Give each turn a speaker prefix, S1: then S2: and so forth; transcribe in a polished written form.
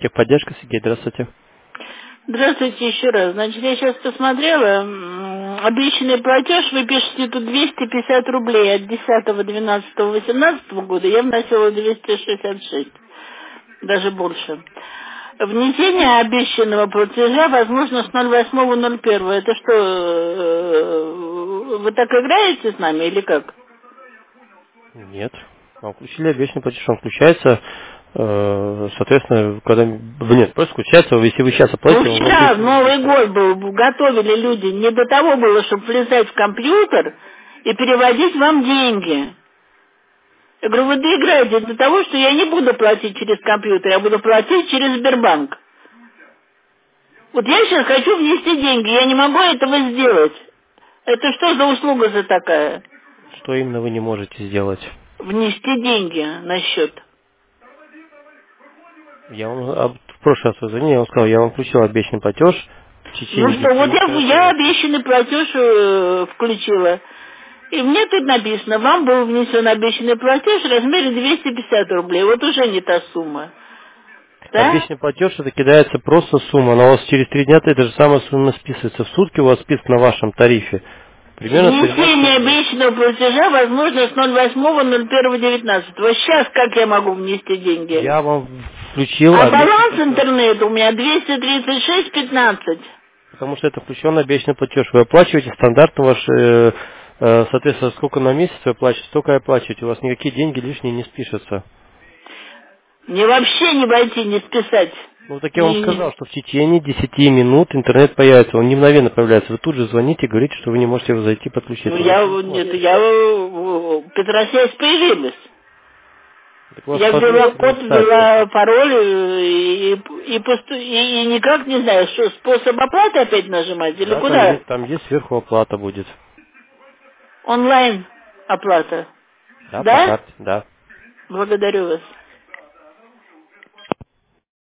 S1: Техподдержка, Сергей, здравствуйте.
S2: Здравствуйте еще раз. Значит, я сейчас посмотрела, обещанный платеж, вы пишете тут 250 рублей от 10-12-18 года, я вносила 266, даже больше. Внесение обещанного платежа возможно с 08.01. Это что, вы так играете с нами или как?
S1: Нет. Вам включили обещанный платеж, он включается, соответственно, когда... Нет, просто включается, если вы сейчас оплатите,
S2: Ну,
S1: он
S2: вчера
S1: будет...
S2: в Новый год был, готовили люди, не до того было, чтобы влезать в компьютер и переводить вам деньги. Я говорю, вы доиграете до того, что я не буду платить через компьютер, я буду платить через Сбербанк. Вот я сейчас хочу внести деньги, я не могу этого сделать. Это что за услуга за такая?
S1: Что именно вы не можете сделать?
S2: Внести деньги на счет.
S1: Я вам в прошлый раз вы звонили, я вам сказал, я вам включил обещанный платеж в
S2: Ну
S1: течение
S2: что,
S1: 10
S2: вот
S1: минут.
S2: я обещанный платеж включила. И мне тут написано, вам был внесен обещанный платеж в размере 250 рублей. Вот уже не та сумма. Да?
S1: Обещанный платеж, это кидается просто сумма, но у вас через 3 дня эта же самая сумма списывается. В сутки у вас список на вашем тарифе. Примерно
S2: Внесение
S1: 13 рублей.
S2: обещанного платежа возможно с 08.01.19. Вот сейчас как я могу внести деньги?
S1: Я вам включил
S2: А
S1: обещанный
S2: баланс
S1: платеж.
S2: интернета у меня 236,15.
S1: Потому что это включен обещанный платеж. Вы оплачиваете стандартно ваш, соответственно, сколько на месяц вы оплачиваете, столько и оплачиваете. У вас никакие деньги лишние не спишутся.
S2: Мне вообще не войти, не списать.
S1: Ну, так я вам сказал, что в течение 10 минут интернет появится. Он не мгновенно появляется. Вы тут же звоните и говорите, что вы не можете зайти подключить.
S2: Ну,
S1: Это значит, не
S2: нет,
S1: сможете.
S2: Петросвязь появилась.
S1: Так у вас
S2: Я ввела
S1: подписка на
S2: код,
S1: сайте.
S2: ввела пароль и никак не знаю, что способ оплаты опять нажимать или
S1: Да,
S2: куда?
S1: там есть сверху оплата будет.
S2: Онлайн оплата.
S1: Да, по
S2: Да?
S1: карте, да.
S2: Благодарю вас.